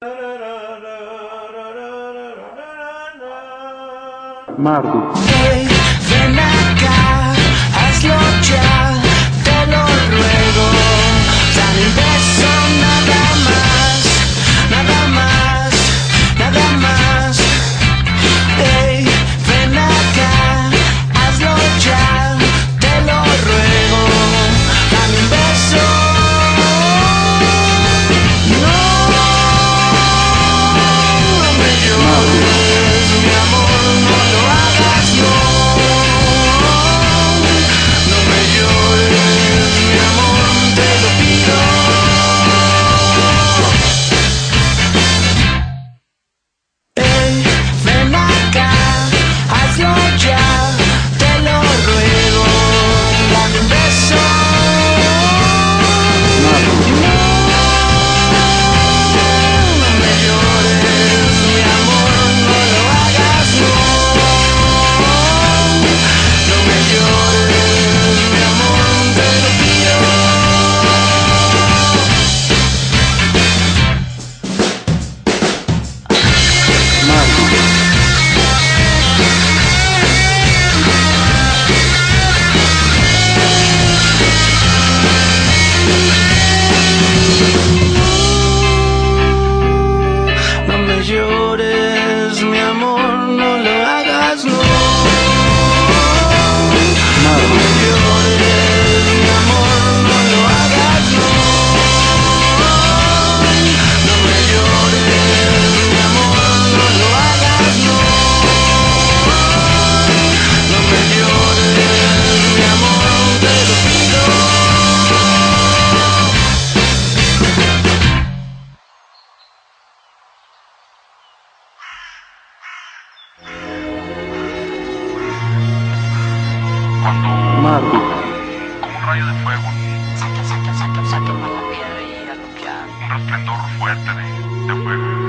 Marduk. Hey, ven acá, hazlo ya, te lo ruego. Dame un beso, nada más, nada más, nada más. Hey, ven acá, hazlo ya, te lo ruego. Dame un beso. No me llores, mi amor, no lo hagas, no. No me llores, mi amor, te lo pido. Hey, ven acá, hazlo ya, te lo ruego. Dame un beso. No me llores, mi amor, no lo hagas, no. No me llores, mi amor, te lo pido. Marduk. No me llores, mi amor, no lo hagas, no. No me llores, mi amor, no lo hagas, no. No me llores, mi amor, no lo hagas, no. No me llores, mi amor, te lo pido. Marduk. Como un rayo de fuego, Sáquenme la piedra y a lo que hago. un resplandor fuerte de fuego.